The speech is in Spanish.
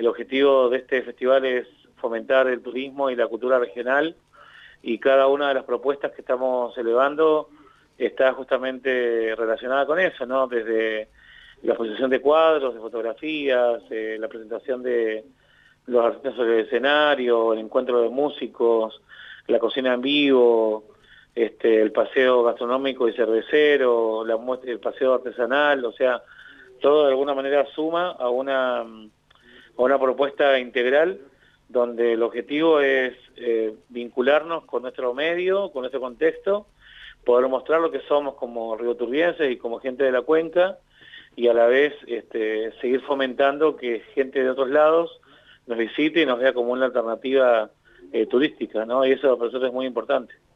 El objetivo de este festival es fomentar el turismo y la cultura regional, y cada una de las propuestas que estamos elevando está justamente relacionada con eso, ¿no? Desde la exposición de cuadros, de fotografías, la presentación de los artistas sobre el escenario, el encuentro de músicos, la cocina en vivo, el paseo gastronómico y cervecero, el paseo artesanal, o sea, todo de alguna manera suma a una propuesta integral donde el objetivo es vincularnos con nuestro medio, con nuestro contexto, poder mostrar lo que somos como rioturbienses y como gente de la cuenca, y a la vez seguir fomentando que gente de otros lados nos visite y nos vea como una alternativa turística, ¿no? Y eso para nosotros es muy importante.